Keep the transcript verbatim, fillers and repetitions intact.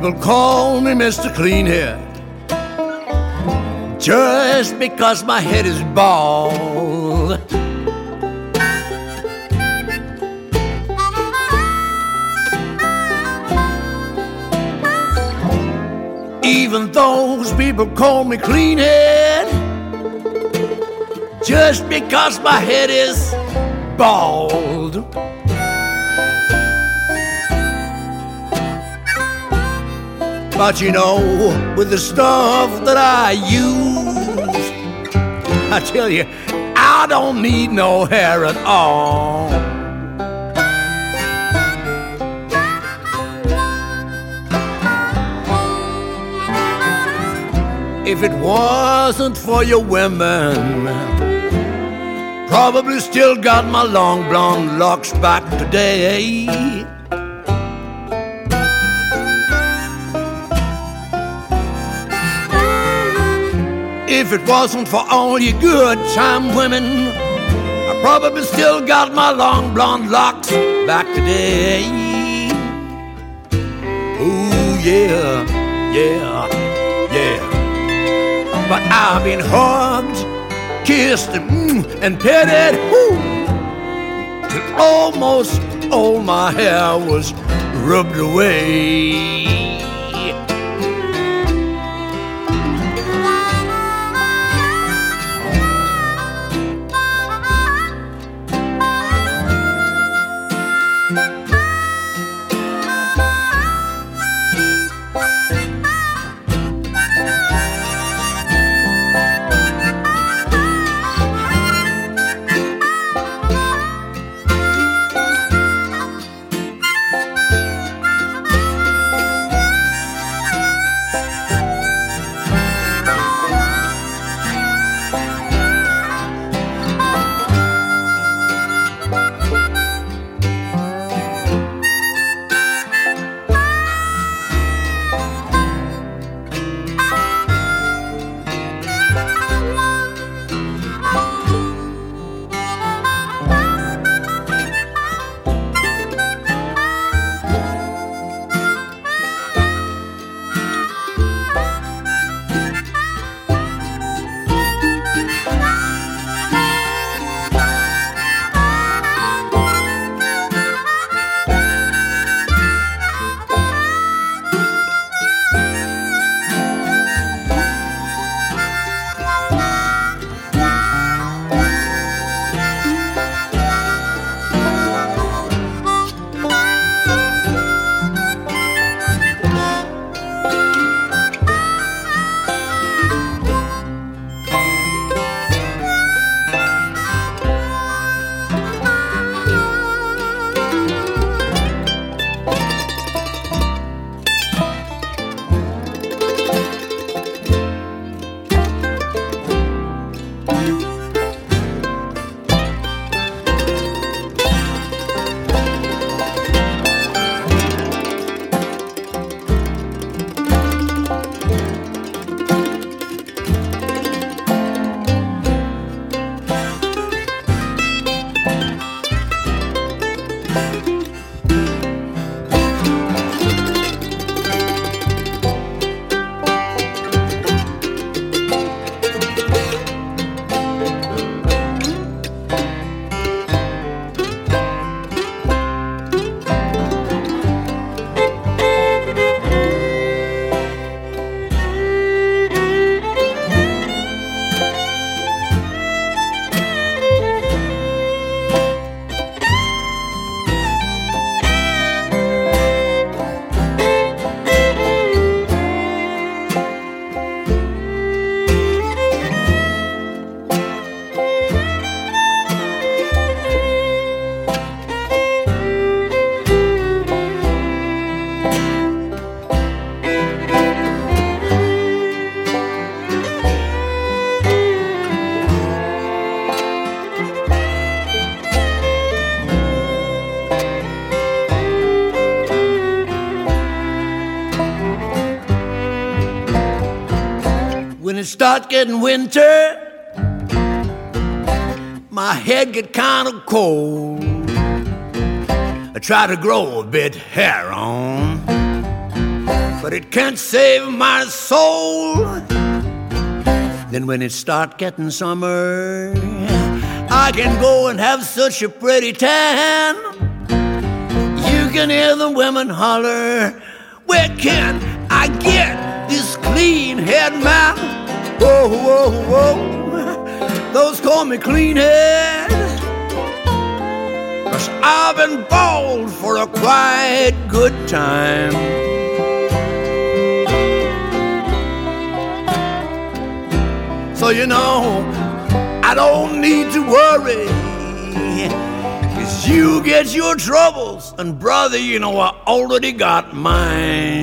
People call me Mister Cleanhead just because my head is bald. Even those people call me Cleanhead just because my head is bald. But you know, with the stuff that I use, I tell you, I don't need no hair at all. If it wasn't for your women, probably still got my long blonde locks back today. If it wasn't for all you good time women, I probably still got my long blonde locks back today. Ooh, yeah, yeah, yeah. But I've been hugged, kissed, and, mm, and petted, whoo, till almost all my hair was rubbed away. When it starts getting winter, my head get kind of cold. I try to grow a bit hair on. but it can't save my soul. Then when it start getting summer, I can go and have such a pretty tan. You can hear the women holler, where can I get this clean head man? Whoa, whoa, whoa, those call me clean head, 'cause I've been bald for a quite good time. So you know, I don't need to worry, 'cause you get your troubles, and brother, you know I already got mine.